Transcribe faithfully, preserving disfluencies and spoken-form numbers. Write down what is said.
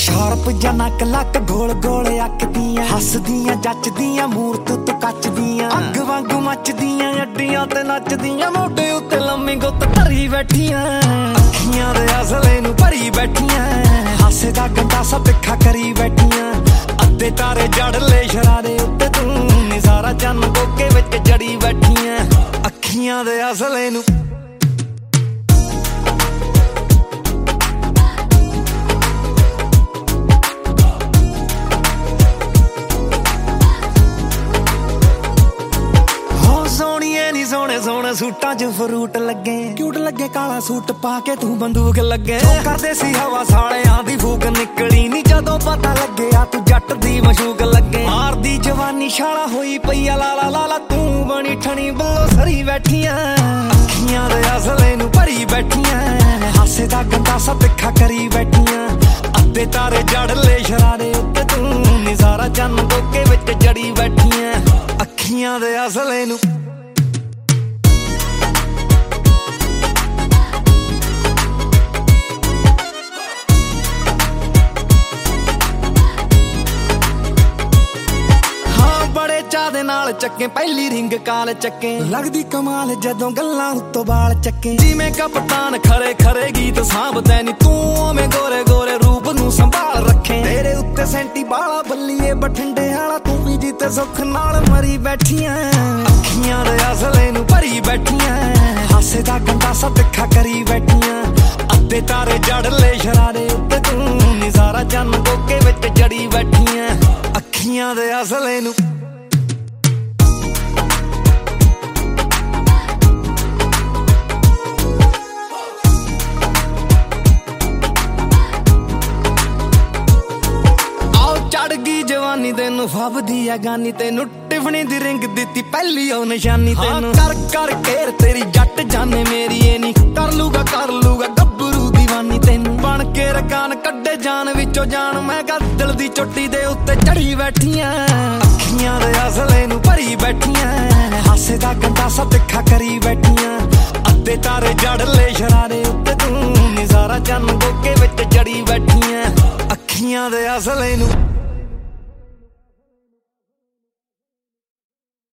sharp ਜਾਂ ਨੱਕ ਲੱਕ ਗੋਲ ਗੋਲ ਅੱਖਦੀਆਂ, ਹੱਸਦੀਆਂ ਜੱਚਦੀਆਂ ਮੂਰਤ ਤੂੰ ਕੱਚਦੀਆਂ, ਅੱਗ ਵਾਂਗੂ ਮੱਚਦੀਆਂ ਅੱਡੀਆਂ ਤੇ ਨੱਚਦੀਆਂ, ਮੋਢੇ ਉੱਤੇ ਲੰਮੀ ਗੁੱਤ ਧਰੀ ਬੈਠੀਆਂ, ਅੱਖੀਆਂ ਦੇ ਅਸਲੇ ਨੂੰ ਭਰੀ ਬੈਠੀਆਂ, ਹਾਸੇ ਦਾ ਗੰਦਾ ਸਾ ਤਿੱਖਾ ਕਰੀ ਬੈਠੀਆਂ, ਅੱਧੇ ਤਾਰੇ ਜੜ ਲੈ ਸ਼ਰਾਰੇ ਉੱਤੇ ਤੂੰ ਨੀ ਸਾਰਾ ਚੰਨ ਕੋਕੇ ਵਿੱਚ ਜੜੀ ਬੈਠੀਆਂ, ਅੱਖੀਆਂ ਦੇ ਅਸਲੇ ਨੂੰ ਸੋਹਣੇ ਸੋਹਣੇ ਸੂਟਾਂ 'ਚ ਫਰੂਟ ਲੱਗੇ, ਕਿਊਟ ਲੱਗੇ ਕਾਲਾ ਸੂਟ ਪਾ ਕੇ ਤੂੰ ਬੰਦੂਕ ਲੱਗੇ, ਕਰਦੇ ਸੀ ਹਵਾ ਸਾਲਿਆਂ ਦੀ ਫੂਕ ਨਿਕਲੀ ਨੀ ਜਦੋਂ ਪਤਾ ਲੱਗਿਆ ਤੂੰ ਜੱਟ ਦੀ ਮਸ਼ੂਕ ਲੱਗੇ, ਮਾਰਦੀ ਜਵਾਨੀ ਛਾਲਾ ਹੋਈ ਪਈਆ ਲਾਲਾ ਲਾਲਾ, ਤੂੰ ਬਣੀ ਠਣੀ ਬੱਲੋ ਸਰੀ ਬੈਠੀਆਂ, ਅੱਖੀਆਂ ਦੇ ਅਸਲੇ ਨੂੰ ਭਰੀ ਬੈਠੀਆਂ, ਹਾਸੇ ਦਾ ਗੰਦਾ ਸਾ ਤਿੱਖਾ ਕਰੀ ਬੈਠੀਆਂ, ਅੱਧੇ ਤਾਰੇ ਜੜ ਲੈ ਸ਼ਰਾਰੇ ਉੱਤੇ ਤੂੰ ਨੀ ਸਾਰਾ ਚੰਨ ਕੋਕੇ ਵਿੱਚ ਜੜੀ ਬੈਠੀਆਂ, ਅੱਖੀਆਂ ਦੇ ਅਸਲੇ ਨੂੰ ਚਾਹ ਦੇ ਨਾਲ ਚੱਕੇ ਪਹਿਲੀ ਰਿੰਗ ਕਾਲ ਚੱਕੇ, ਲੱਗਦੀ ਕਮਾਲ ਜਦੋਂ ਗੱਲਾਂ ਉੱਤੋਂ ਬਾਲ ਚੱਕੇ, ਜਿਵੇਂ ਕਪਤਾਨ ਖਰੇ ਖਰੇ ਗੀਤ ਸਾਂਭਦੇ ਨੀ ਤੂੰ ਓਵੇਂ ਗੋਰੇ ਗੋਰੇ ਰੂਪ ਨੂੰ ਸੰਭਾਲ ਰੱਖੇ, ਤੇਰੇ ਉੱਤੇ ਸੈਂਟੀ ਬਾਲਾ ਬੱਲੀਏ ਬਠਿੰਡੇ ਵਾਲਾ, ਤੂੰ ਵੀ ਜਿੱਤੇ ਸੁੱਖ ਨਾਲ ਮਰੀ ਬੈਠੀਆਂ, ਅੱਖੀਆਂ ਦੇ ਅਸਲੇ ਨੂੰ ਭਰੀ ਬੈਠੀਆਂ, ਹਾਸੇ ਦਾ ਗੰਦਾ ਸਾ ਤਿੱਖਾ ਕਰੀ ਬੈਠੀਆਂ, ਅੱਧੇ ਤਾਰੇ ਜੜ ਲੈ ਸ਼ਰਾਰੇ ਉੱਤੇ ਤੂੰ ਨੀ ਸਾਰਾ ਚੰਨ ਕੋਕੇ ਵਿੱਚ ਜੜੀ ਬੈਠੀਆਂ, ਅੱਖੀਆਂ ਦੇ ਅਸਲੇ ਨੂੰ ਜਵਾਨੀ ਤੈਨੂੰ ਫੱਬਦੀ ਆ ਗਾਨੀ, ਤੈਨੂੰ ਟਿਫਣੀ ਦੀ ਰਿੰਗ ਦਿੱਤੀ ਪਹਿਲੀ ਉਹ ਨਿਸ਼ਾਨੀ, ਤੈਨੂੰ ਕਰ ਕਰ ਕੇਰ ਤੇਰੀ ਜੱਟ ਜਾਨੇ ਮੇਰੀ ਇਹ ਨੀ, ਕਰ ਲੂਗਾ ਕਰ ਲੂਗਾ ਗੱਭਰੂ ਦੀਵਾਨੀ, ਤੈਨੂੰ ਬਣ ਕੇ ਰਕਾਨ ਕੱਢੇ ਜਾਨ ਵਿੱਚੋਂ ਜਾਨ, ਮੈਂ ਕਾ ਦਿਲ ਦੀ ਚੋਟੀ ਦੇ ਉੱਤੇ ਚੜੀ ਬੈਠੀਆਂ, ਅੱਖੀਆਂ ਦੇ ਅਸਲੇ ਨੂੰ ਭਰੀ ਬੈਠੀਆਂ, ਹਾਸੇ ਦਾ ਗੰਦਾ ਸਾ ਤਿੱਖਾ ਕਰੀ ਬੈਠੀਆਂ, ਅੱਧੇ ਤਾਰੇ ਜੜ ਲੈ ਸ਼ਰਾਰੇ ਉੱਤੇ ਤੂੰ ਨੀ ਸਾਰਾ ਚੰਨ ਕੋਕੇ ਵਿੱਚ ਜੜੀ ਬੈਠੀਆਂ, ਅੱਖੀਆਂ ਦੇ ਅਸਲੇ ਨੂੰ